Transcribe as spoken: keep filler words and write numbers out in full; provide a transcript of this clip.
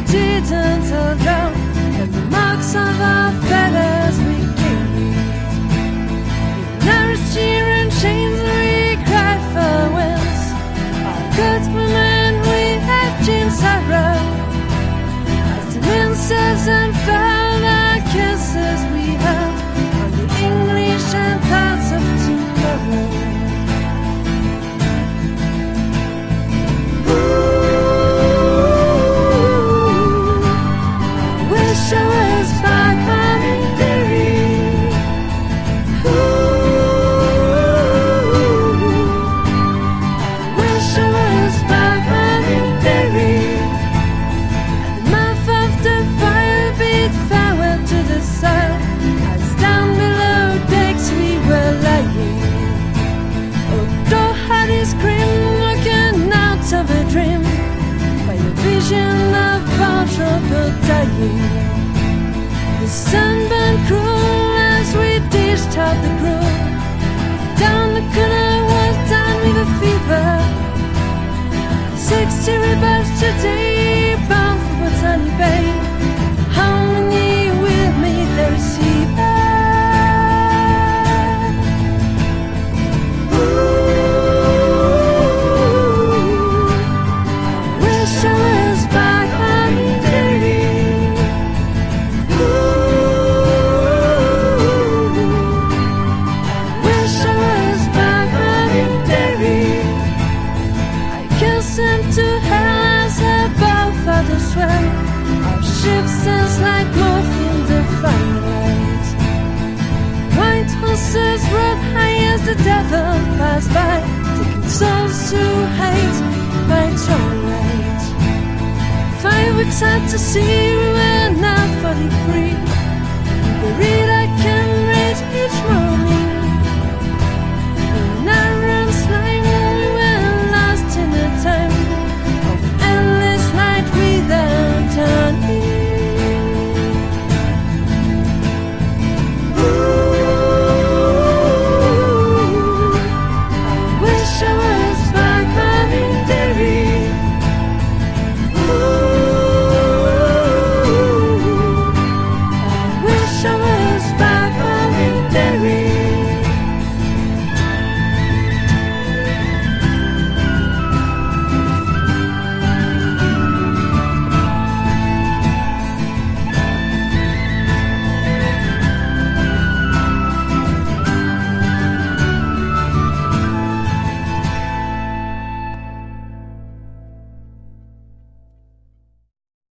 didn't hold down, and the marks of our feathers we carried. In our cheer and chains we cried farewells. Our good women we have seen sorrow. As the wind says and fell, our kisses we held on the English and thoughts of tomorrow. I was back on in Derry. Wish I was back on in Derry. At the mouth of the fire bid farewell to the sun, as down below decks we were lying. O'Dowd had his grin, looking out of a dream, by a vision of our trouble dying. The sun burned cruel as we dished out the crew. Down the corner was down with a fever. Sixty rebels today bound for Botany Bay. How many will meet the receiver? Wish I was back on in Derry. To hell as above the swell. Our ship stands like moth in the firelight. White horses rode high as the devil passed by, taking souls to hate by twilight. Five weeks out to sea, we were now forty-three. Buried